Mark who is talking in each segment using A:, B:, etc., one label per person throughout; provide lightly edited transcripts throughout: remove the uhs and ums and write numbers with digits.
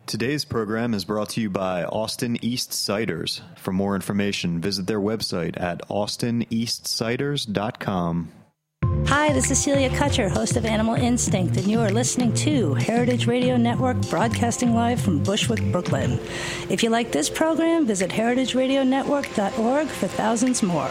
A: Today's program is brought to you by Austin East Ciders. For more information, visit their website at austineastciders.com.
B: Hi, this is Celia Kutcher, host of Animal Instinct, and you are listening to Heritage Radio Network, broadcasting live from Bushwick, Brooklyn. If you like this program, visit heritageradionetwork.org for thousands more.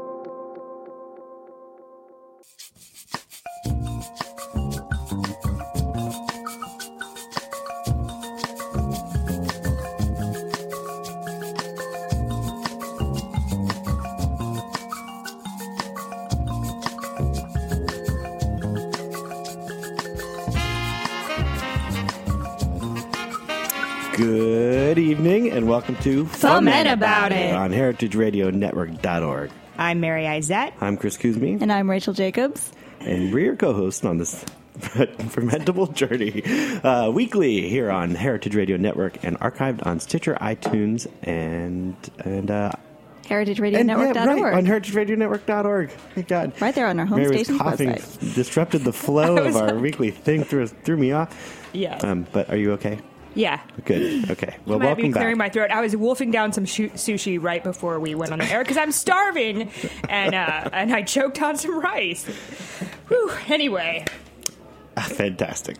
C: Good evening and welcome to
D: Foment About It
C: on heritageradionetwork.org.
D: I'm Mary Izette.
C: I'm Chris Kuzmi.
E: And I'm Rachel Jacobs.
C: And we're your co-hosts on this fermentable journey weekly here on Heritage Radio Network and archived on Stitcher, iTunes, and
E: heritageradionetwork.org.
C: Right, on heritageradionetwork.org. Thank God.
E: Right there on our home
C: Mary
E: station's
C: was coughing,
E: website.
C: Disrupted the flow of our weekly thing, threw me off.
D: Yeah.
C: But are you okay?
D: Yeah.
C: Good. Okay. Well,
D: I might
C: welcome
D: be
C: back.
D: clearing my throat. I was wolfing down some sushi right before we went on the air because I'm starving, and I choked on some rice. Whew. Anyway.
C: Fantastic.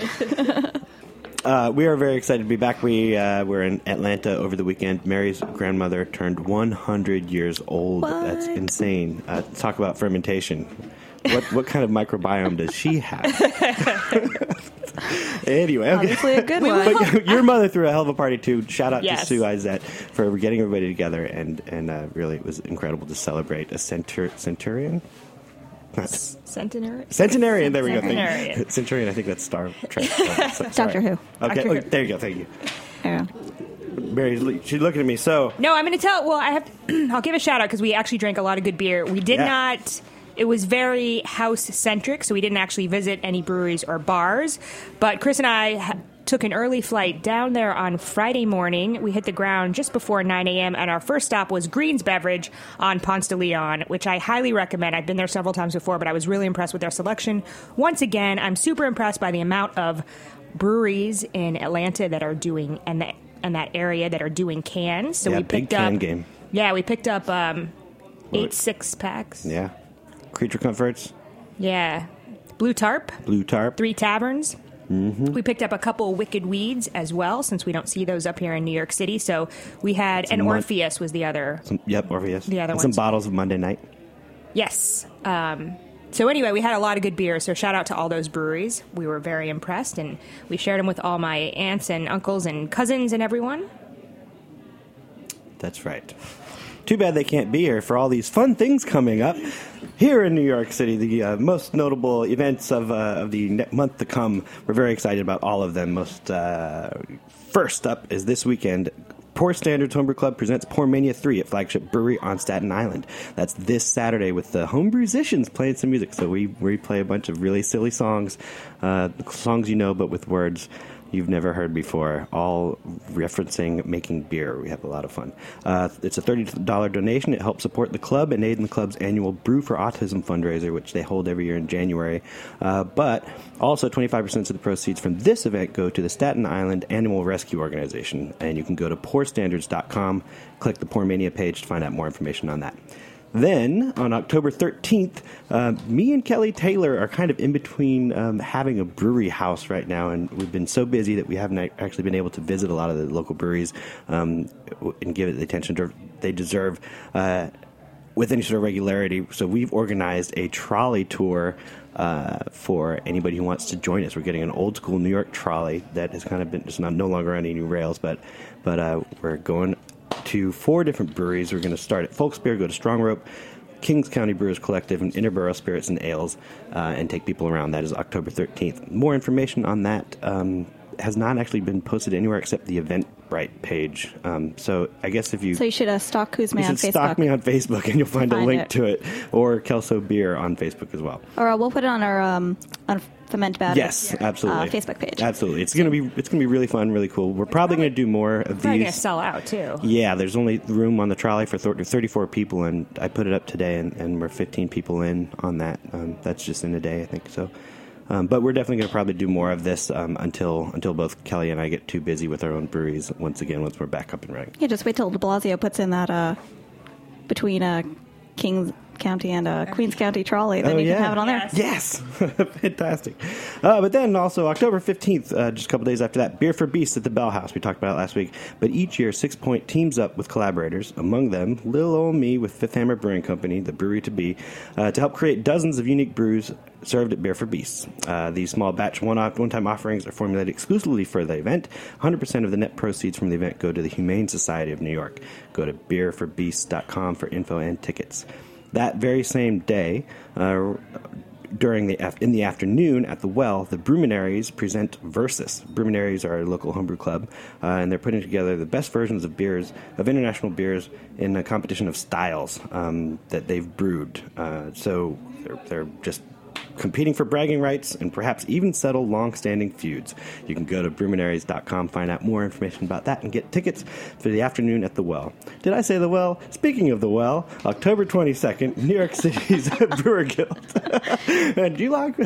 C: We are very excited to be back. We were in Atlanta over the weekend. Mary's grandmother turned 100 years old.
E: What?
C: That's insane. Talk about fermentation. What kind of microbiome does she have? Anyway, okay.
E: Obviously a good one.
C: But your mother threw a hell of a party too. Shout out
D: Yes.
C: to Sue Izette for getting everybody together, and really it was incredible to celebrate a centurion.
D: Centenarian?
C: Centenarian, there we go.
D: Centenarian.
C: Thank you. Centurion, I think that's Star Trek.
E: Doctor Who.
C: Okay,
D: Doctor Who.
C: there you go. Thank you.
E: Yeah.
C: Mary, she's looking at me. So
D: No, I'm going to tell. Well, I'll give a shout out because we actually drank a lot of good beer. We did not. It was very house-centric, so we didn't actually visit any breweries or bars. But Chris and I took an early flight down there on Friday morning. We hit the ground just before 9 a.m., and our first stop was Green's Beverage on Ponce de Leon, which I highly recommend. I've been there several times before, but I was really impressed with their selection. Once again, I'm super impressed by the amount of breweries in Atlanta that are doing, and that area that are doing cans. So
C: yeah,
D: we
C: big
D: picked up
C: can game.
D: Yeah, we picked up 8 6-packs.
C: Yeah, Creature Comforts,
D: Yeah. Blue Tarp,
C: Blue Tarp.
D: 3 Taverns. Mm-hmm. We picked up a couple Wicked Weeds as well, since we don't see those up here in New York City. So we had, and Orpheus was the other.
C: Orpheus.
D: The other
C: and
D: ones.
C: some bottles of Monday Night.
D: Yes. So anyway, we had a lot of good beer, so shout out to all those breweries. We were very impressed, and we shared them with all my aunts and uncles and cousins and everyone.
C: That's right. Too bad they can't be here for all these fun things coming up here in New York City. The most notable events of the month to come. We're very excited about all of them. First up is this weekend. Pour Standards Homebrew Club presents Pour Mania 3 at Flagship Brewery on Staten Island. That's this Saturday with the Homebrew Musicians playing some music. So we play a bunch of really silly songs, songs you know but with words you've never heard before, all referencing making beer. We have a lot of fun. It's a $30 donation. It helps support the club and aid in the club's annual Brew for Autism fundraiser, which they hold every year in January. But also 25% of the proceeds from this event go to the Staten Island Animal Rescue Organization. And you can go to pourstandards.com, click the Pour Mania page to find out more information on that. Then, on October 13th, me and Kelly Taylor are kind of in between having a brewery house right now, and we've been so busy that we haven't actually been able to visit a lot of the local breweries and give it the attention they deserve with any sort of regularity. So we've organized a trolley tour for anybody who wants to join us. We're getting an old-school New York trolley that has kind of been just no longer on any rails, but we're going to 4 different breweries. We're going to start at Folks Beer, go to Strong Rope, Kings County Brewers Collective, and Interborough Spirits and Ales, and take people around. That is October 13th. More information on that has not actually been posted anywhere except the Eventbrite page. So I guess if you...
E: So you should stalk Kuzma on Facebook.
C: Stalk me on Facebook, and you'll find a link to it. Or Kelso Beer on Facebook as well.
E: Or we'll put it on our on Foment About
C: It
E: absolutely. Facebook page.
C: Absolutely. It's gonna be really fun, really cool. We're probably going to do more of
D: Probably
C: these.
D: going to sell out, too.
C: Yeah, there's only room on the trolley for 34 people, and I put it up today, and we're 15 people in on that. That's just in a day, I think. So But we're definitely going to probably do more of this until both Kelly and I get too busy with our own breweries once we're back up and running.
E: Yeah, just wait till de Blasio puts in that between Kings County and Queens County trolley, then you can have it on there.
C: Yes. Fantastic. But then also October 15th, just a couple days after that, Beer for Beasts at the Bell House. We talked about it last week. But each year, 6 Point teams up with collaborators, among them Lil Ol' Me with Fifth Hammer Brewing Company, the brewery to be, to help create dozens of unique brews served at Beer for Beasts. These small batch one-time offerings are formulated exclusively for the event. 100% of the net proceeds from the event go to the Humane Society of New York. Go to beerforbeasts.com for info and tickets. That very same day, in the afternoon at the Well, the Bruminaries present Versus. Bruminaries are a local homebrew club, and they're putting together the best versions of international beers, in a competition of styles that they've brewed. So they're just competing for bragging rights and perhaps even settle long-standing feuds. You can go to Bruminaries.com, find out more information about that, and get tickets for the afternoon at the Well. Did I say the Well? Speaking of the Well, October 22nd, New York City's Brewer Guild. And do you like...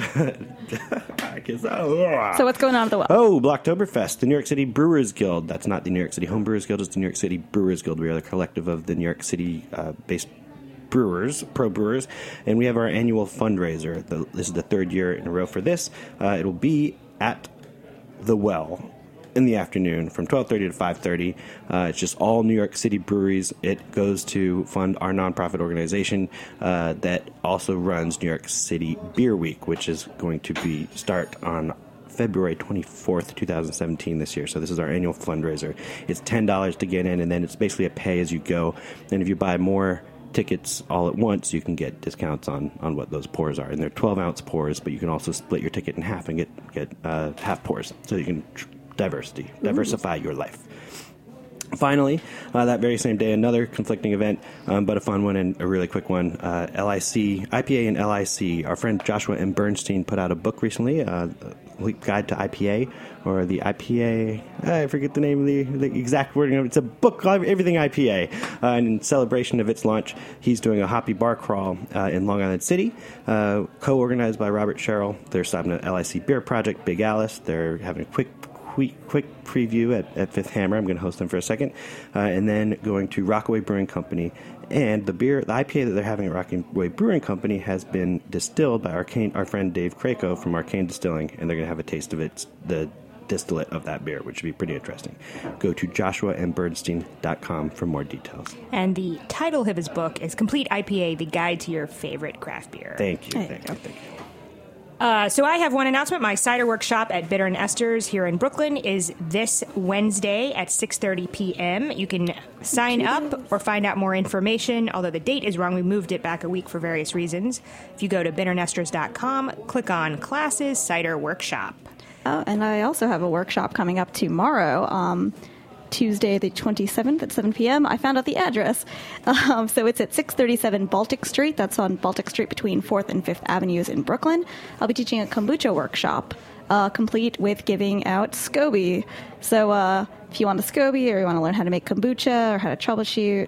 E: So what's going on at the Well?
C: Oh, Blocktoberfest, the New York City Brewers Guild. That's not the New York City Home Brewers Guild, it's the New York City Brewers Guild. We are the collective of the New York City-based pro brewers, and we have our annual fundraiser. This is the third year in a row for this. It'll be at the Well in the afternoon from 12:30 to 5:30. It's just all New York City breweries. It goes to fund our nonprofit organization that also runs New York City Beer Week, which is going to start on February 24th, 2017 this year. So this is our annual fundraiser. It's $10 to get in, and then it's basically a pay-as-you-go. And if you buy more tickets all at once, you can get discounts on what those pours are. And they're 12-ounce pours, but you can also split your ticket in half and get half pours. So you can diversify your life. Finally, that very same day, another conflicting event, but a fun one and a really quick one. IPA and LIC. Our friend Joshua M. Bernstein put out a book recently, Guide to IPA, or the IPA, I forget the name of the exact wording of it. It's a book called Everything IPA. And in celebration of its launch, he's doing a hoppy bar crawl in Long Island City, co-organized by Robert Sherrill. They're stopping at LIC Beer Project, Big Alice. They're having a quick preview at Fifth Hammer. I'm going to host them for a second. And then going to Rockaway Brewing Company. And the IPA that they're having at Rockaway Brewing Company has been distilled by our friend Dave Craco from Arcane Distilling, and they're going to have a taste of the distillate of that beer, which would be pretty interesting. Go to joshuambernstein.com for more details.
D: And the title of his book is Complete IPA, The Guide to Your Favorite Craft Beer.
C: Thank you.
D: So I have one announcement. My cider workshop at Bitter and Esther's here in Brooklyn is this Wednesday at 6:30 p.m. You can sign up or find out more information, although the date is wrong. We moved it back a week for various reasons. If you go to bitterandesters.com, click on Classes Cider Workshop.
E: Oh, and I also have a workshop coming up tomorrow, Tuesday the 27th at 7 p.m. I found out the address. So it's at 637 Baltic Street. That's on Baltic Street between 4th and 5th Avenues in Brooklyn. I'll be teaching a kombucha workshop, complete with giving out SCOBY. So if you want a SCOBY or you want to learn how to make kombucha or how to troubleshoot,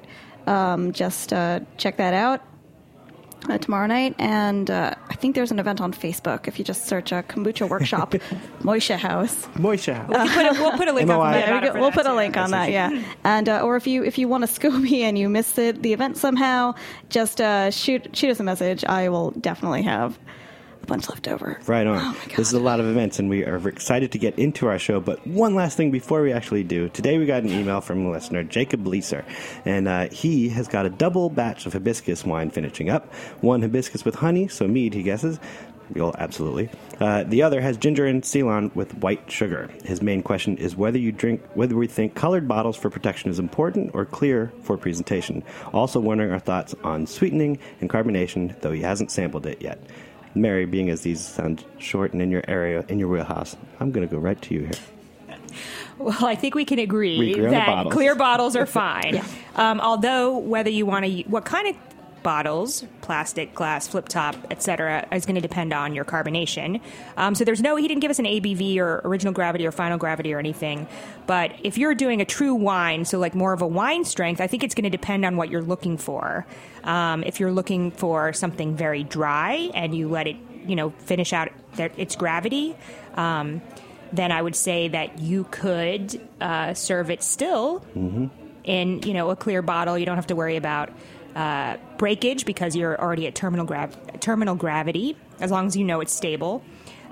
E: just check that out. Tomorrow night, and I think there's an event on Facebook. If you just search a kombucha workshop, Moishe House.
C: Moishe House.
D: We'll put a link on that.
E: We'll put a link on that, yeah. And or if you want a SCOBY and you missed the event somehow, just shoot us a message. I will definitely have a bunch left over.
C: Right on.
E: Oh my God.
C: This is a lot of events, and we are excited to get into our show. But one last thing before we actually do. Today we got an email from a listener, Jacob Leeser, and he has got a double batch of hibiscus wine finishing up. One hibiscus with honey, so mead, he guesses. Well, absolutely. The other has ginger and Ceylon with white sugar. His main question is whether we think colored bottles for protection is important or clear for presentation. Also wondering our thoughts on sweetening and carbonation, though he hasn't sampled it yet. Mary, being as these sound short and in your area, in your wheelhouse, I'm going to go right to you here.
D: Well, I think we can agree that clear bottles are fine.
E: Yeah.
D: Although, whether you want to, what kind of bottles, plastic, glass, flip top, etc., is going to depend on your carbonation. So he didn't give us an ABV or original gravity or final gravity or anything. But if you're doing a true wine, so like more of a wine strength, I think it's going to depend on what you're looking for. If you're looking for something very dry and you let it finish out its gravity, then I would say that you could serve it still in a clear bottle. You don't have to worry about breakage because you're already at terminal gravity, as long as you know it's stable.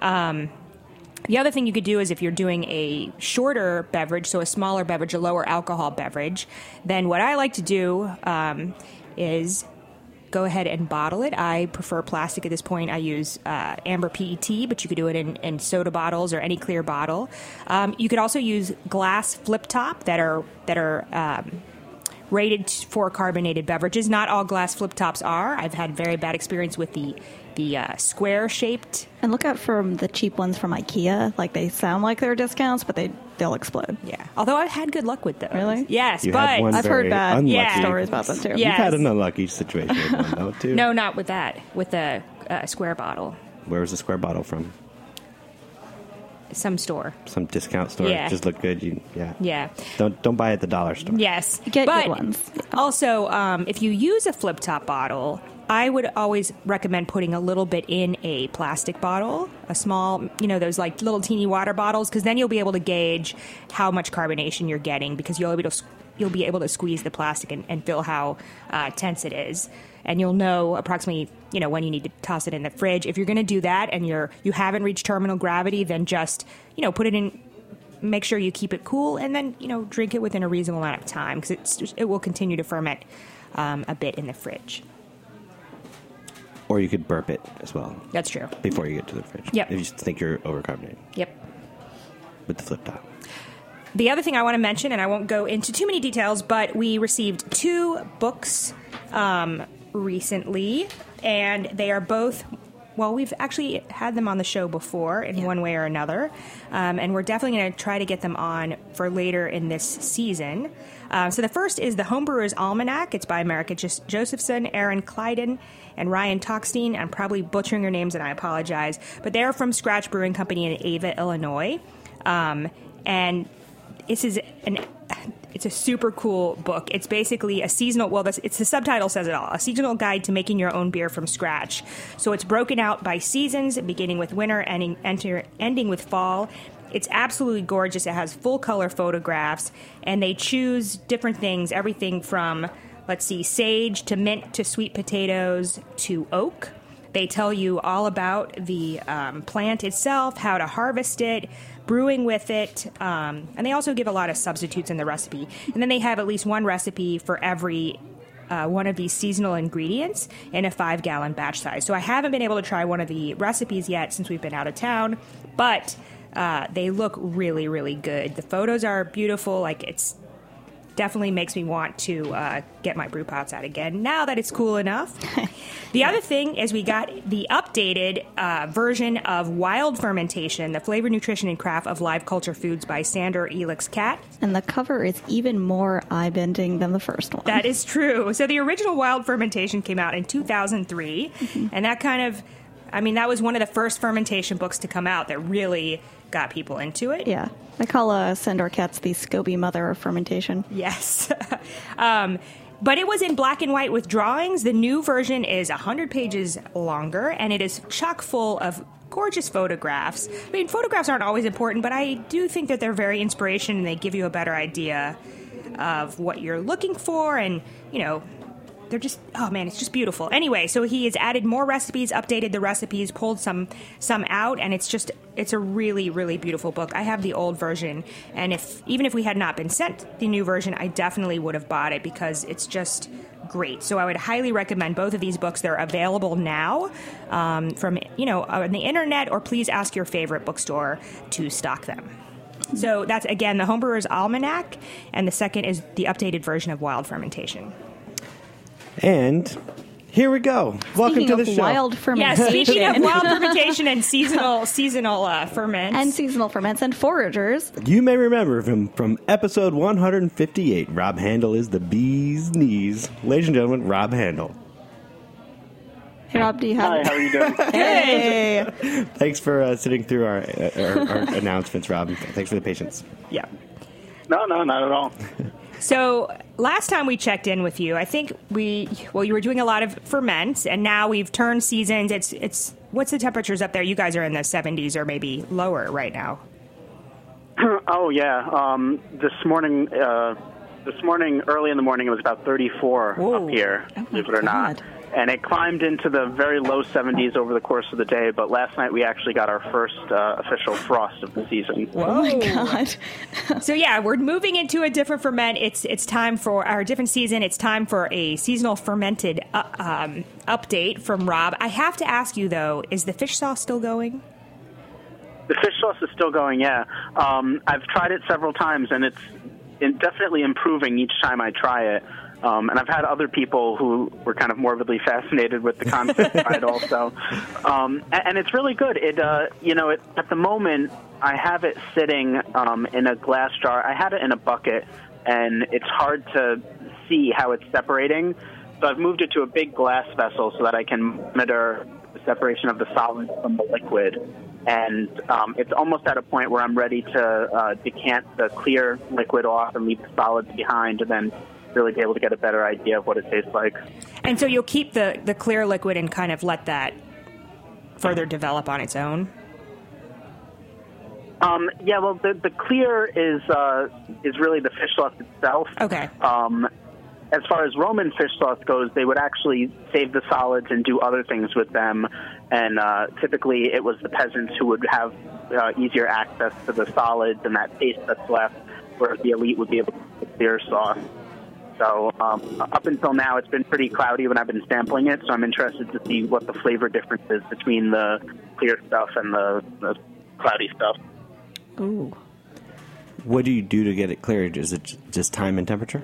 D: The other thing you could do is if you're doing a shorter beverage, so a smaller beverage, a lower alcohol beverage, then what I like to do is go ahead and bottle it. I prefer plastic at this point. I use amber PET, but you could do it in soda bottles or any clear bottle. You could also use glass flip top that are rated for carbonated beverages. Not all glass flip tops are. I've had very bad experience with the square shaped.
E: And look out for the cheap ones from IKEA. Like, they sound like they're discounts, but they'll explode.
D: Yeah. Although I've had good luck with those.
E: Really?
D: Yes,
C: You
D: but
C: had one
E: I've heard
C: very
E: bad
C: unlucky-
E: stories about them too.
D: Yeah.
C: You've had an unlucky situation with one, though, too.
D: no, not with that. With the square bottle.
C: Where was the square bottle from?
D: Some store.
C: Some discount store.
D: Yeah.
C: Just look good.
D: Yeah.
C: Don't buy at the dollar store.
D: Yes.
E: Get
D: but
E: good ones.
D: Also, if you use a flip top bottle, I would always recommend putting a little bit in a plastic bottle, a small, those like little teeny water bottles, because then you'll be able to gauge how much carbonation you're getting, because you'll be able to squeeze the plastic and feel how tense it is. And you'll know approximately, when you need to toss it in the fridge. If you're going to do that and you haven't reached terminal gravity, then just, put it in, make sure you keep it cool, and then, drink it within a reasonable amount of time, because it will continue to ferment a bit in the fridge.
C: Or you could burp it as well.
D: That's true.
C: Before you get to the fridge.
D: Yep.
C: If you think you're overcarbonated.
D: Yep.
C: With the flip top.
D: The other thing I want to mention, and I won't go into too many details, but we received 2 books recently, and they are both, well, we've actually had them on the show before in one way or another, and we're definitely going to try to get them on for later in this season. So the first is the Homebrewers Almanac. It's by America Josephson, Aaron Clyden, and Ryan Tockstein. I'm probably butchering your names, and I apologize, but they're from Scratch Brewing Company in Ava, Illinois, and it's a super cool book. It's basically a seasonal, the subtitle says it all, a seasonal guide to making your own beer from scratch. So it's broken out by seasons, beginning with winter, ending with fall. It's absolutely gorgeous. It has full color photographs, and they choose different things, everything from, sage to mint to sweet potatoes to oak. They tell you all about the plant itself, how to harvest it, brewing with it, and they also give a lot of substitutes in the recipe. And then they have at least one recipe for every one of these seasonal ingredients in a 5-gallon batch size. So I haven't been able to try one of the recipes yet since we've been out of town, but they look really, really good. The photos are beautiful. It's definitely makes me want to get my brew pots out again now that it's cool enough. The other thing is we got the updated version of Wild Fermentation, the Flavor, Nutrition, and Craft of Live Culture Foods by Sander Elix Cat.
E: And the cover is even more eye-bending than the first one.
D: That is true. So the original Wild Fermentation came out in 2003, and that that was one of the first fermentation books to come out that really got people into it.
E: Yeah. I call Sandor Katz the Scobie mother of fermentation.
D: Yes. But it was in black and white with drawings. The new version is 100 pages longer, and it is chock full of gorgeous photographs. I mean, photographs aren't always important, but I do think that they're very inspirational, and they give you a better idea of what you're looking for, and, they're just, oh man, it's just beautiful. Anyway, so he has added more recipes, updated the recipes, pulled some out, and it's a really, really beautiful book. I have the old version, and even if we had not been sent the new version, I definitely would have bought it because it's just great. So I would highly recommend both of these books. They're available now from on the internet, or please ask your favorite bookstore to stock them. So that's, again, the Homebrewers Almanac, and the second is the updated version of Wild Fermentation.
C: And here we go. Welcome to the show.
E: Wild fermentation.
D: Yeah, speaking of wild fermentation and seasonal ferments.
E: And seasonal ferments and foragers.
C: You may remember from episode 158, Rob Handel is the bee's knees. Ladies and gentlemen, Rob Handel.
E: Hey, Rob, do you have...
F: Hi, how are you doing?
E: Hey!
C: Thanks for sitting through our announcements, Rob. Thanks for the patience.
D: Yeah.
F: No, not at all.
D: So last time we checked in with you, I think you were doing a lot of ferments, and now we've turned seasons. It's What's the temperatures up there? You guys are in the 70s or maybe lower right now.
F: Oh yeah. This morning, early in the morning, it was about 34
D: Whoa.
F: up here.
E: Oh, my
F: believe it or not.
E: God.
F: And it climbed into the very low 70s over the course of the day. But last night we actually got our first official frost of the season.
E: Oh my God.
D: So yeah, we're moving into a different ferment. It's time for our different season. It's time for a seasonal fermented update from Rob. I have to ask you though, is the fish sauce still going?
F: The fish sauce is still going, yeah. I've tried it several times, and it's definitely improving each time I try it. And I've had other people who were kind of morbidly fascinated with the concept try it also. And it's really good. At the moment, I have it sitting in a glass jar. I had it in a bucket, and it's hard to see how it's separating. So I've moved it to a big glass vessel so that I can monitor the separation of the solid from the liquid. And it's almost at a point where I'm ready to decant the clear liquid off and leave the solids behind, and then really be able to get a better idea of what it tastes like.
D: And so you'll keep the clear liquid and kind of let that further develop on its own?
F: Yeah, well, the clear is really the fish sauce itself.
D: Okay.
F: As far as Roman fish sauce goes, they would actually save the solids and do other things with them. And typically it was the peasants who would have easier access to the solids and that taste that's left, whereas the elite would be able to get the clear sauce. So up until now, it's been pretty cloudy when I've been sampling it, so I'm interested to see what the flavor difference is between the clear stuff and the cloudy stuff.
E: Ooh.
C: What do you do to get it cleared? Is it just time and temperature?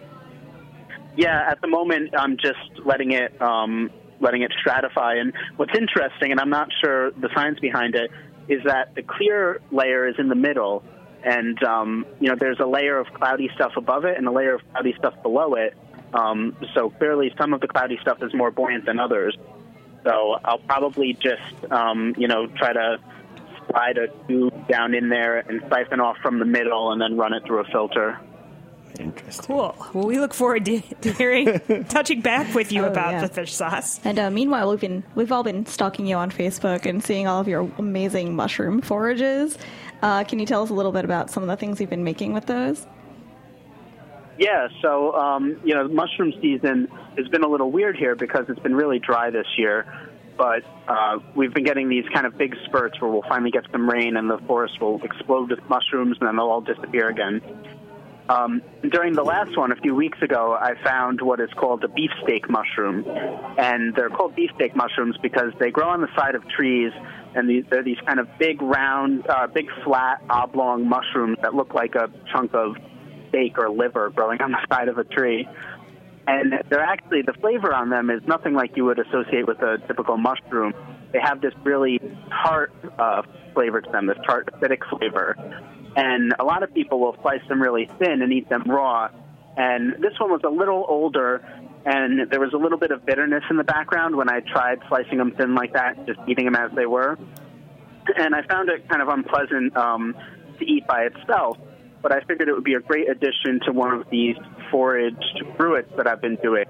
F: Yeah, at the moment, I'm just letting it stratify. And what's interesting, and I'm not sure the science behind it, is that the clear layer is in the middle. And, there's a layer of cloudy stuff above it and a layer of cloudy stuff below it. So clearly some of the cloudy stuff is more buoyant than others. So I'll probably just, try to slide a tube down in there and siphon off from the middle and then run it through a filter.
C: Interesting.
D: Cool. Well, we look forward to hearing, touching back with you about the fish sauce.
E: And meanwhile, we've all been stalking you on Facebook and seeing all of your amazing mushroom forages. Can you tell us a little bit about some of the things you've been making with those?
F: Yeah, so, mushroom season has been a little weird here because it's been really dry this year. But we've been getting these kind of big spurts where we'll finally get some rain and the forest will explode with mushrooms and then they'll all disappear again. During the last one, a few weeks ago, I found what is called a beefsteak mushroom. And they're called beefsteak mushrooms because they grow on the side of trees, and they're these kind of big, round, big, flat, oblong mushrooms that look like a chunk of steak or liver growing on the side of a tree. And they're actually, the flavor on them is nothing like you would associate with a typical mushroom. They have this really tart flavor to them, this tart, acidic flavor. And a lot of people will slice them really thin and eat them raw. And this one was a little older, and there was a little bit of bitterness in the background when I tried slicing them thin like that, just eating them as they were. And I found it kind of unpleasant to eat by itself, but I figured it would be a great addition to one of these foraged bruits that I've been doing.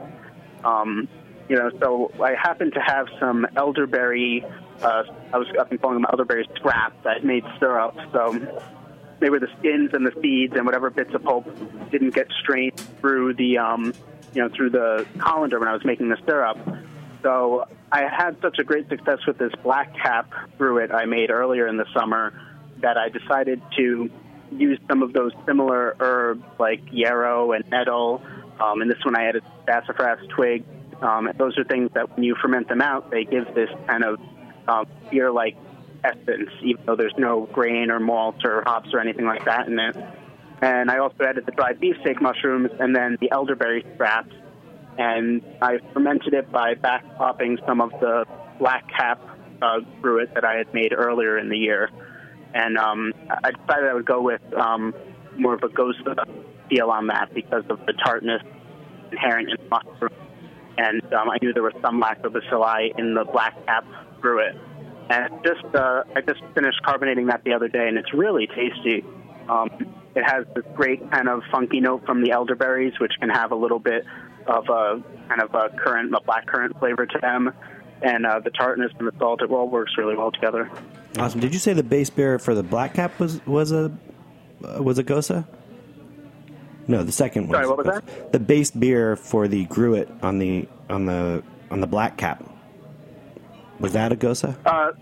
F: So I happened to have some elderberry, I've been calling them elderberry scraps. I'd made syrup, so they were the skins and the seeds and whatever bits of pulp didn't get strained through the, through the colander when I was making the syrup. So I had such a great success with this black cap bruit I made earlier in the summer that I decided to use some of those similar herbs like yarrow and nettle. And this one I added sassafras twig. Those are things that when you ferment them out, they give this kind of beer-like essence, even though there's no grain or malt or hops or anything like that in it. And I also added the dried beefsteak mushrooms and then the elderberry scraps. And I fermented it by back popping some of the black cap bruit that I had made earlier in the year. And I decided I would go with more of a ghost feel on that because of the tartness inherent in the mushroom. And I knew there was some lactobacilli in the black cap bruit. And I just finished carbonating that the other day, and it's really tasty. It has this great kind of funky note from the elderberries, which can have a little bit of a kind of a black currant flavor to them. and the tartness and the salt, it all works really well together.
C: Awesome. Did you say the base beer for the Black Cap was a Gose? No, the second one.
F: Sorry, what was that?
C: The base beer for the Gruit on the Black Cap. Was that a Gose?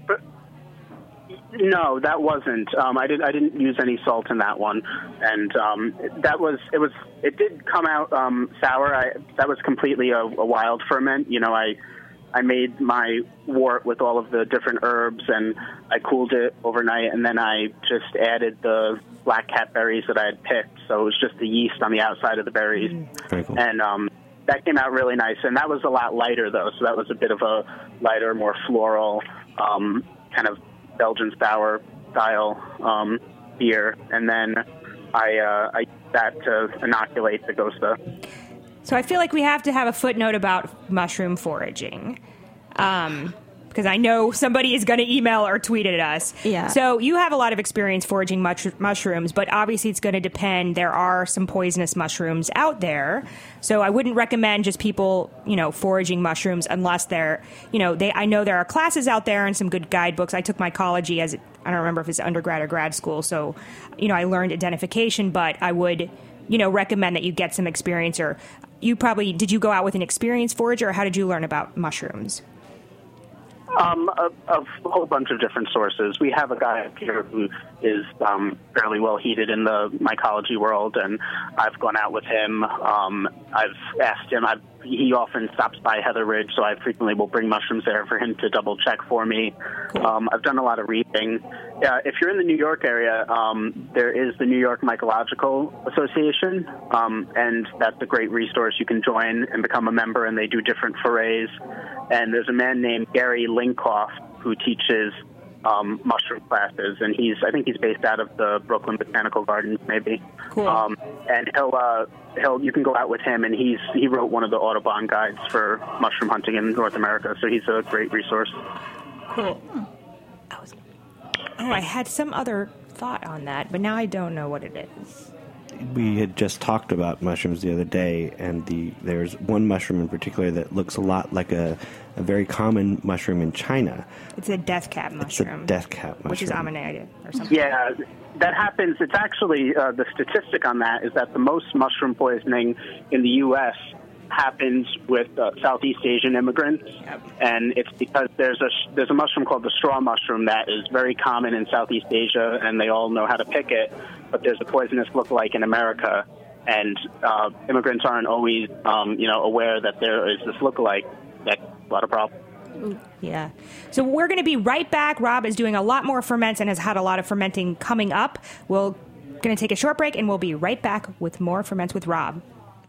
F: No, that wasn't. I didn't use any salt in that one, and it did come out sour. That was completely a wild ferment. I made my wort with all of the different herbs, and I cooled it overnight, and then I just added the Black Cap berries that I had picked. So it was just the yeast on the outside of the berries.
C: Very cool.
F: And that came out really nice. And that was a lot lighter, though, so that was a bit of a lighter, more floral, kind of Belgian sour style beer. And then I used that to inoculate the Gose.
D: So I feel like we have to have a footnote about mushroom foraging, because I know somebody is going to email or tweet at us.
E: Yeah.
D: So you have a lot of experience foraging mushrooms, but obviously it's going to depend. There are some poisonous mushrooms out there. So I wouldn't recommend just people, foraging mushrooms unless they're, I know there are classes out there and some good guidebooks. I took mycology I don't remember if it's undergrad or grad school. So, I learned identification, but I would, recommend that you get some experience. Or did you go out with an experienced forager, or how did you learn about mushrooms?
F: A whole bunch of different sources. We have a guy up here who is fairly well heated in the mycology world, and I've gone out with him. I've asked him. He often stops by Heather Ridge, so I frequently will bring mushrooms there for him to double check for me. I've done a lot of reading. If you're in the New York area, there is the New York Mycological Association, and that's a great resource. You can join and become a member, and they do different forays. And there's a man named Gary Linkoff who teaches mushroom classes, and I think he's based out of the Brooklyn Botanical Gardens, maybe.
D: Cool.
F: And you can go out with him, and he wrote one of the Audubon guides for mushroom hunting in North America, so he's a great resource.
D: Cool. I had some other thought on that, but now I don't know what it is.
C: We had just talked about mushrooms the other day, and there's one mushroom in particular that looks a lot like a very common mushroom in China.
D: It's a death cap mushroom.
C: It's a death cap mushroom.
D: Which is Amanita or something.
F: Yeah, that happens. It's actually, the statistic on that is that the most mushroom poisoning in the U.S. happens with Southeast Asian immigrants, and it's because there's a mushroom called the straw mushroom that is very common in Southeast Asia, and they all know how to pick it, but there's a poisonous lookalike in America, and immigrants aren't always aware that there is this lookalike. That's a lot of problems.
D: Yeah. So we're going to be right back. Rob is doing a lot more ferments and has had a lot of fermenting coming up. We're going to take a short break, and we'll be right back with more Ferments with Rob.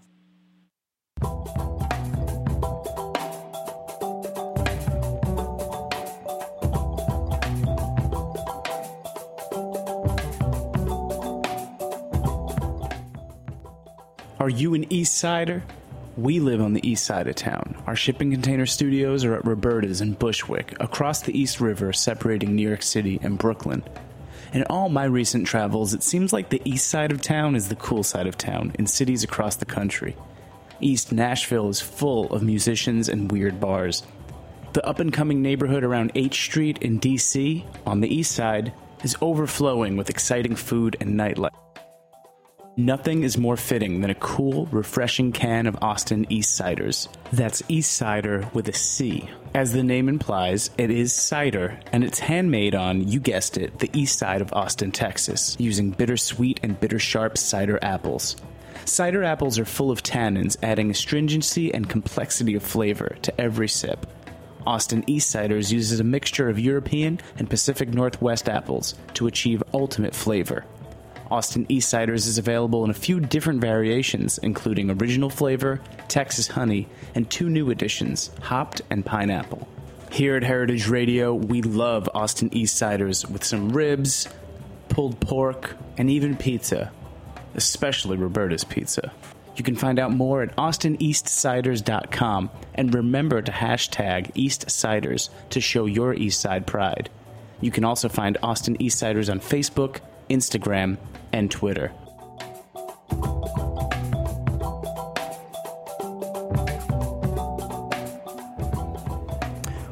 G: Are you an East Sider? We live on the east side of town. Our shipping container studios are at Roberta's in Bushwick, across the East River separating New York City and Brooklyn. In all my recent travels, it seems like the east side of town is the cool side of town in cities across the country. East Nashville is full of musicians and weird bars. The up-and-coming neighborhood around H Street in D.C., on the east side, is overflowing with exciting food and nightlife. Nothing is more fitting than a cool, refreshing can of Austin East Ciders. That's East Cider with a C. As the name implies, it is cider, and it's handmade on, you guessed it, the east side of Austin, Texas, using bittersweet and bitter-sharp cider apples. Cider apples are full of tannins, adding astringency and complexity of flavor to every sip. Austin East Ciders uses a mixture of European and Pacific Northwest apples to achieve ultimate flavor. Austin East Ciders is available in a few different variations, including original flavor, Texas honey, and 2 new additions, hopped and pineapple. Here at Heritage Radio, we love Austin East Ciders with some ribs, pulled pork, and even pizza, especially Roberta's Pizza. You can find out more at austineastciders.com, and remember to hashtag East Ciders to show your East Side pride. You can also find Austin East Ciders on Facebook, Instagram, and Twitter.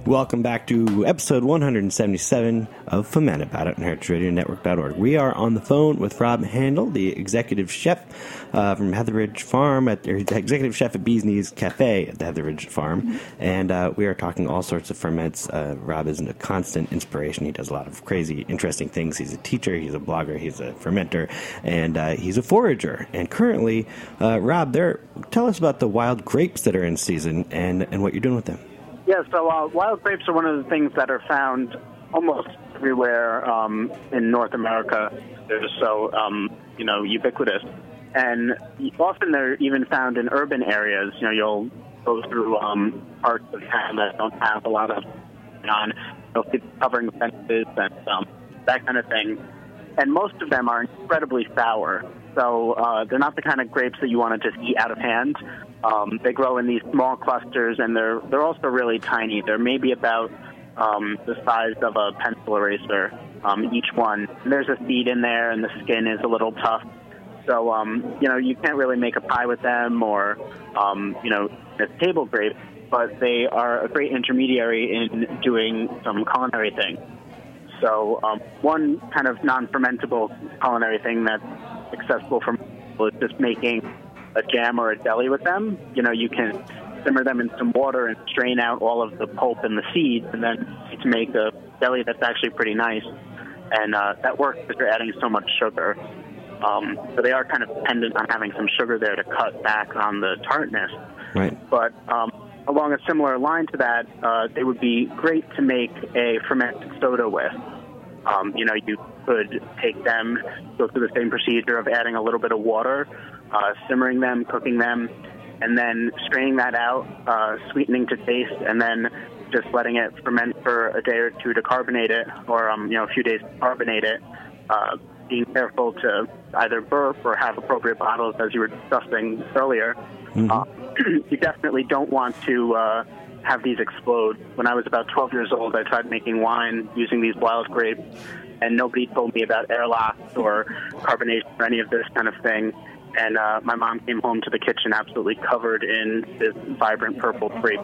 C: Welcome back to episode 177 of Foment About It on heritageradionetwork.org. We are on the phone with Rob Handel, the executive chef from Heatheridge Farm, executive chef at Bee's Knees Cafe at the Heatheridge Farm, and we are talking all sorts of ferments. Rob is a constant inspiration. He does a lot of crazy, interesting things. He's a teacher, he's a blogger, he's a fermenter, and he's a forager. And currently, Rob, tell us about the wild grapes that are in season and what you're doing with them.
F: Yeah, so wild grapes are one of the things that are found almost everywhere in North America. They're so, ubiquitous. And often they're even found in urban areas. You know, you'll go through parts of town that don't have a lot of on, covering fences and that kind of thing. And most of them are incredibly sour. So they're not the kind of grapes that you want to just eat out of hand. They grow in these small clusters, and they're also really tiny. They're maybe about the size of a pencil eraser, each one. And there's a seed in there, and the skin is a little tough. So, you can't really make a pie with them or, a table grape, but they are a great intermediary in doing some culinary things. So one kind of non-fermentable culinary thing that's accessible for people is just making a jam or a jelly with them. You know, you can simmer them in some water and strain out all of the pulp and the seeds, and then to make a jelly that's actually pretty nice. And that works because you're adding so much sugar. So they are kind of dependent on having some sugar there to cut back on the tartness.
C: Right.
F: But along a similar line to that, they would be great to make a fermented soda with. You could take them, go through the same procedure of adding a little bit of water, simmering them, cooking them, and then straining that out, sweetening to taste, and then just letting it ferment for a day or two to carbonate it, or a few days to carbonate it. Being careful to either burp or have appropriate bottles, as you were discussing earlier. Mm-hmm. You definitely don't want to have these explode. When I was about 12 years old, I tried making wine using these wild grapes, and nobody told me about airlocks or carbonation or any of this kind of thing. And my mom came home to the kitchen absolutely covered in this vibrant purple grape.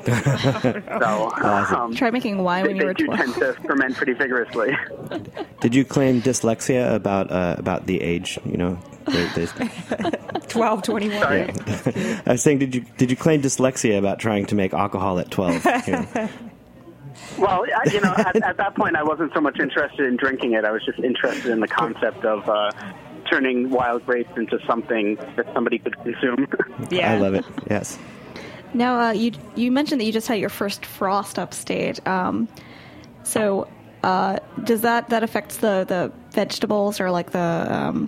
F: So,
E: try making wine when you were 12.
F: They do tend to ferment pretty vigorously.
C: Did you claim dyslexia about the age?
D: 12, 21.
F: Sorry.
C: Yeah. I was saying, did you claim dyslexia about trying to make alcohol at 12?
F: Well, at that point, I wasn't so much interested in drinking it. I was just interested in the concept of turning wild grapes into something that somebody could consume.
D: Yeah,
C: I love it. Yes.
E: Now, you mentioned that you just had your first frost upstate. So, does that affect the vegetables or like the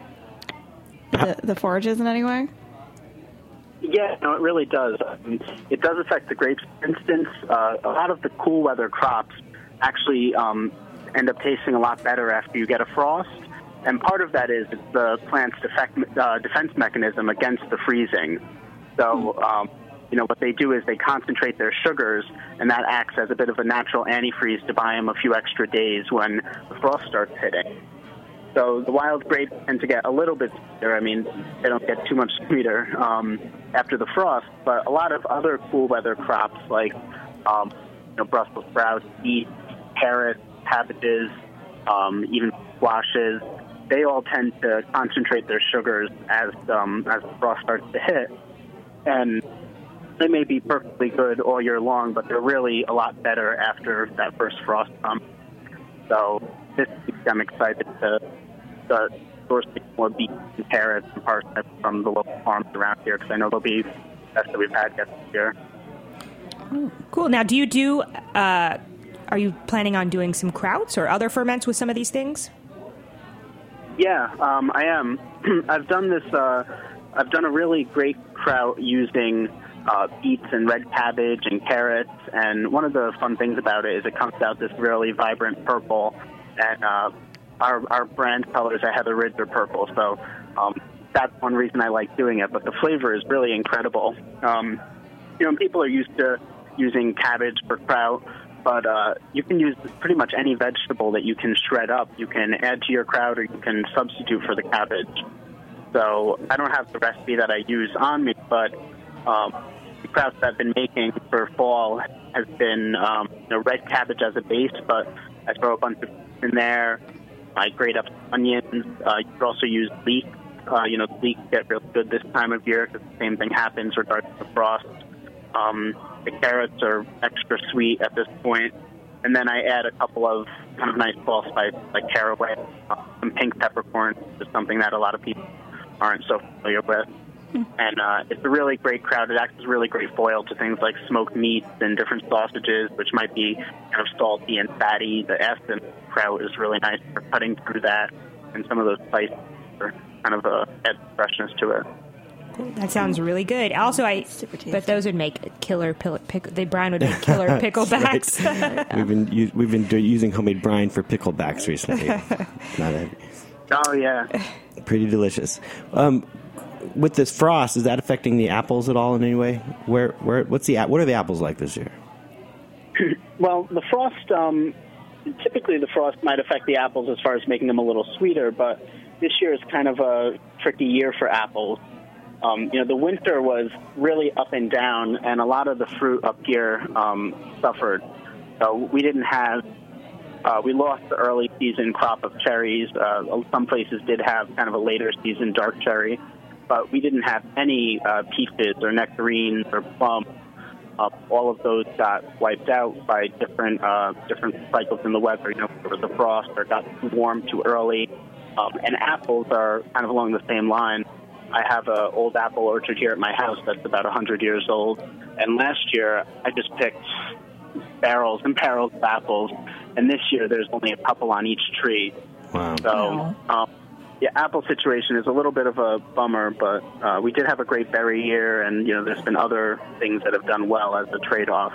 E: forages in any way?
F: Yeah, no, it really does. It does affect the grapes. For instance, a lot of the cool weather crops actually end up tasting a lot better after you get a frost. And part of that is the plant's defense mechanism against the freezing. So, what they do is they concentrate their sugars, and that acts as a bit of a natural antifreeze to buy them a few extra days when the frost starts hitting. So the wild grapes tend to get a little bit sweeter. I mean, they don't get too much sweeter after the frost, but a lot of other cool weather crops like Brussels sprouts, beets, carrots, cabbages, even squashes, they all tend to concentrate their sugars as the frost starts to hit. And they may be perfectly good all year long, but they're really a lot better after that first frost comes. So this week I'm excited to start sourcing more beets and carrots and parsnips from the local farms around here, because I know they'll be the best that we've had yet this year.
D: Oh, cool. Now, are you planning on doing some krauts or other ferments with some of these things?
F: Yeah, I am. I've done this. I've done a really great kraut using beets and red cabbage and carrots. And one of the fun things about it is it comes out this really vibrant purple. And our brand colors at Heatheridge are purple. So that's one reason I like doing it. But the flavor is really incredible. People are used to using cabbage for kraut. But you can use pretty much any vegetable that you can shred up. You can add to your kraut, or you can substitute for the cabbage. So I don't have the recipe that I use on me, but crafts I've been making for fall has been red cabbage as a base, but I throw a bunch of in there. I grate up onions. You could also use leeks. Leeks get real good this time of year because the same thing happens regarding the frost. The carrots are extra sweet at this point. And then I add a couple of kind of nice allspice like caraway, some pink peppercorn, which is something that a lot of people aren't so familiar with. And it's a really great crowd. It acts as a really great foil to things like smoked meats and different sausages, which might be kind of salty and fatty. The acid kraut is really nice for cutting through that, and some of those spices are kind of add freshness to it.
D: That sounds really good. Also, but those would make killer pickle. Brian would make killer picklebacks.
C: Right. We've been using homemade brine for picklebacks recently.
F: Oh yeah,
C: pretty delicious. With this frost, is that affecting the apples at all in any way? What are the apples like this year?
F: Well, the frost. Typically, the frost might affect the apples as far as making them a little sweeter, but this year is kind of a tricky year for apples. The winter was really up and down, and a lot of the fruit up here suffered. So we didn't have. We lost the early season crop of cherries. Some places did have kind of a later season dark cherry, but we didn't have any peaches or nectarines or plums. All of those got wiped out by different cycles in the weather. There was a frost or got too warm too early. And apples are kind of along the same line. I have an old apple orchard here at my house that's about 100 years old. And last year, I just picked barrels and barrels of apples. And this year, there's only a couple on each tree.
C: Wow.
F: So, apple situation is a little bit of a bummer, but we did have a great berry year. And, there's been other things that have done well as a trade-off.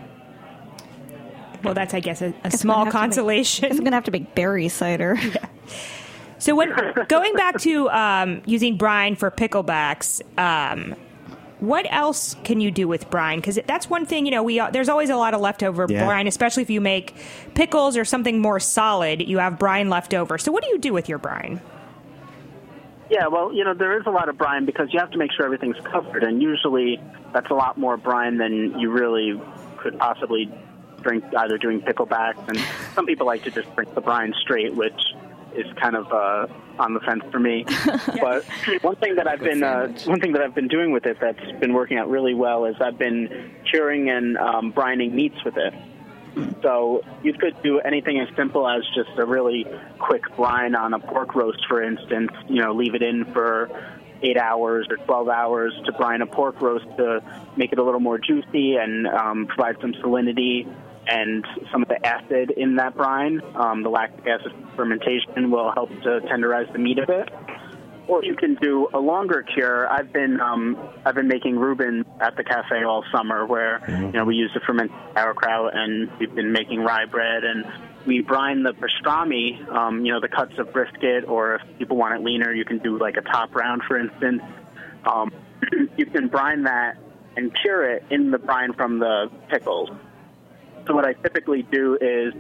D: Well, that's, I guess, a small consolation.
E: I'm going to have to make berry cider.
D: Yeah. So going back to using brine for picklebacks, what else can you do with brine? Because that's one thing, there's always a lot of leftover brine, especially if you make pickles or something more solid, you have brine left over. So what do you do with your brine?
F: Yeah, well, there is a lot of brine because you have to make sure everything's covered, and usually that's a lot more brine than you really could possibly drink either doing picklebacks, and some people like to just drink the brine straight, which is kind of on the fence for me. But one thing that I've been doing with it that's been working out really well is I've been curing and brining meats with it. So you could do anything as simple as just a really quick brine on a pork roast, for instance. Leave it in for 8 hours or 12 hours to brine a pork roast to make it a little more juicy and provide some salinity and some of the acid in that brine. The lactic acid fermentation will help to tenderize the meat a bit. Or you can do a longer cure. I've been making Reuben at the cafe all summer, where we use the fermented sauerkraut, and we've been making rye bread, and we brine the pastrami. The cuts of brisket, or if people want it leaner, you can do like a top round, for instance. You can brine that and cure it in the brine from the pickles. So what I typically do is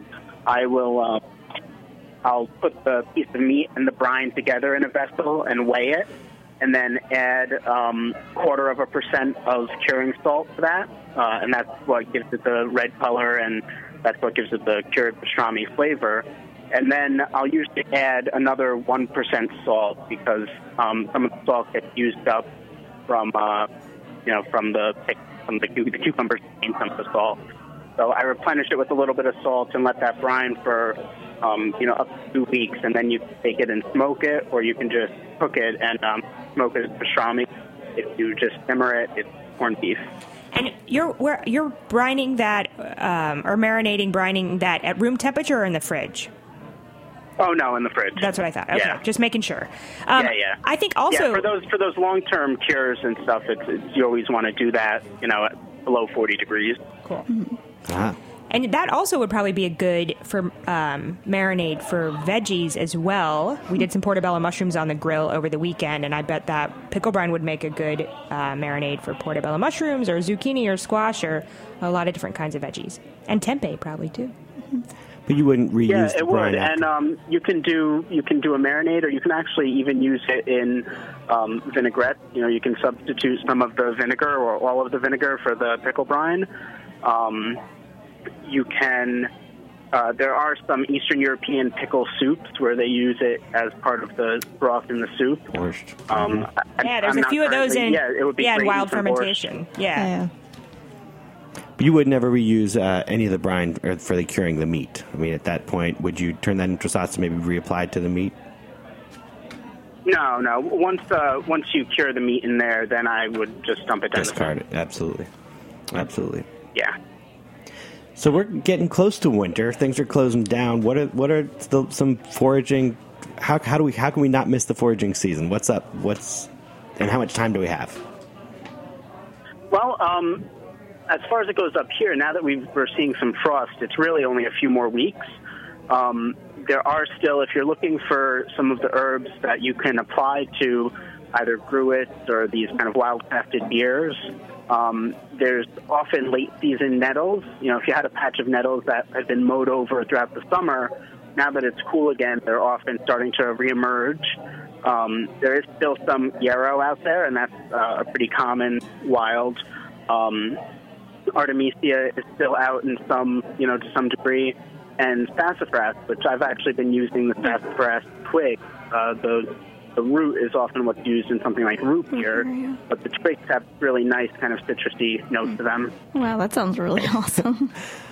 F: I'll put the piece of meat and the brine together in a vessel and weigh it, and then add 0.25% of curing salt to that, and that's what gives it the red color, and that's what gives it the cured pastrami flavor. And then I'll usually add another 1% salt because some of the salt gets used up from the cucumbers and some of the salt. So I replenish it with a little bit of salt and let that brine for, up to 2 weeks. And then you can take it and smoke it, or you can just cook it and smoke it as pastrami. If you just simmer it, it's corned beef.
D: And you're brining that, or brining that at room temperature or in the fridge?
F: Oh no, in the fridge.
D: That's what I thought. Okay,
F: yeah.
D: Just making sure.
F: Yeah.
D: I think also
F: for those long-term cures and stuff, it's you always want to do that, at below 40 degrees.
D: Cool.
C: Ah.
D: And that also would probably be a good for marinade for veggies as well. We did some portobello mushrooms on the grill over the weekend, and I bet that pickle brine would make a good marinade for portobello mushrooms or zucchini or squash or a lot of different kinds of veggies. And tempeh probably too.
C: But you wouldn't reuse
F: Yeah,
C: the
F: it would,
C: brine after.
F: and you can do a marinade, or you can actually even use it in vinaigrette. You can substitute some of the vinegar or all of the vinegar for the pickle brine. You can. There are some Eastern European pickle soups where they use it as part of the broth in the soup.
C: Borscht.
D: There's a few of those in
F: it would be
D: in
F: great
D: wild
F: in some borscht.
D: fermentation. Yeah.
C: But you would never reuse any of the brine for the curing the meat. I mean, at that point, would you turn that into sauce to maybe reapply to the meat?
F: No. Once you cure the meat in there, then I would just dump it down.
C: Discard it. Absolutely.
F: Yeah.
C: So we're getting close to winter. Things are closing down. What are some foraging? How can we not miss the foraging season? What's up? And how much time do we have?
F: Well, as far as it goes up here, now that we're seeing some frost, it's really only a few more weeks. There are still, if you're looking for some of the herbs that you can apply to either gruits or these kind of wild-crafted beers, there's often late-season nettles. If you had a patch of nettles that had been mowed over throughout the summer, now that it's cool again, they're often starting to reemerge. There is still some yarrow out there, and that's a pretty common wild. Artemisia is still out in some, to some degree, and sassafras, which I've actually been using the sassafras twig. The root is often what's used in something like root beer, but the twigs have really nice kind of citrusy notes to them.
E: Wow, that sounds really awesome.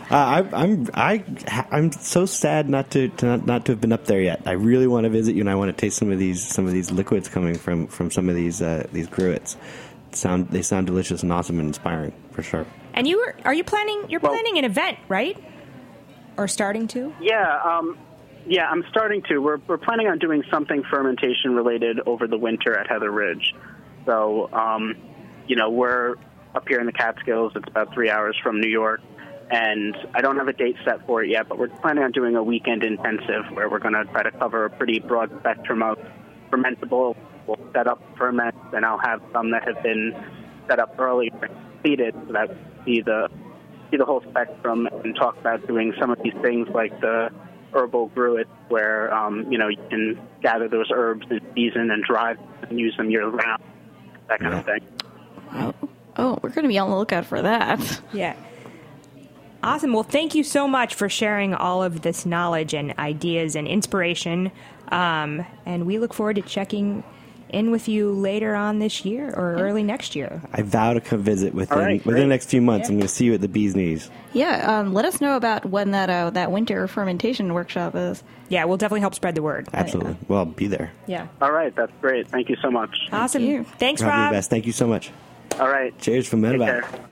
C: I'm so sad not to have been up there yet. I really want to visit you, and I want to taste some of these liquids coming from some of these gruits. They sound delicious and awesome and inspiring for sure.
D: And you're planning an event, right? Or starting to?
F: Yeah, I'm starting to. We're planning on doing something fermentation related over the winter at Heather Ridge. So, we're up here in the Catskills. It's about 3 hours from New York. And I don't have a date set for it yet, but we're planning on doing a weekend intensive where we're going to try to cover a pretty broad spectrum of fermentable. We'll set up ferments, and I'll have some that have been set up earlier and completed, so that see the whole spectrum, and talk about doing some of these things like the herbal gruit, where you can gather those herbs in season and dry them and use them year round, that kind of thing.
E: Wow. Oh, we're going to be on the lookout for that.
D: Yeah. Awesome. Well, thank you so much for sharing all of this knowledge and ideas and inspiration. And we look forward to checking in with you later on this year or early next year.
C: I vow to come visit within the next few months. I'm going to see you at the Bee's Knees.
E: Yeah, let us know about when that winter fermentation workshop is.
D: Yeah, we'll definitely help spread the word.
C: Absolutely. Well, I'll be there.
D: Yeah.
F: All right, that's great. Thank you so much.
D: Awesome. Thanks,
C: Rob.
D: Rob.
C: Your best. Thank you so much.
F: All right.
C: Cheers from
F: Take
C: Medevac.
F: care.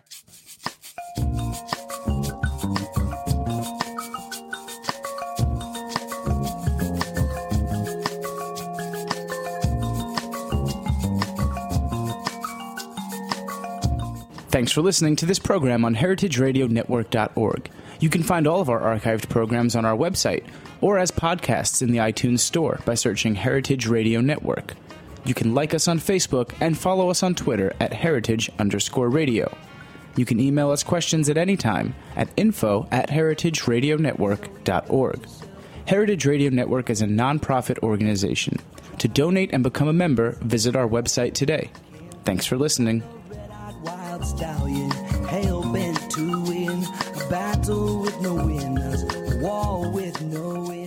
G: Thanks for listening to this program on heritageradionetwork.org. You can find all of our archived programs on our website or as podcasts in the iTunes Store by searching Heritage Radio Network. You can like us on Facebook and follow us on Twitter at @heritage_radio. You can email us questions at any time at info@heritageradionetwork.org. Heritage Radio Network is a non-profit organization. To donate and become a member, visit our website today. Thanks for listening.
H: Wild stallion, hell bent to win, a battle with no winners, a war with no end.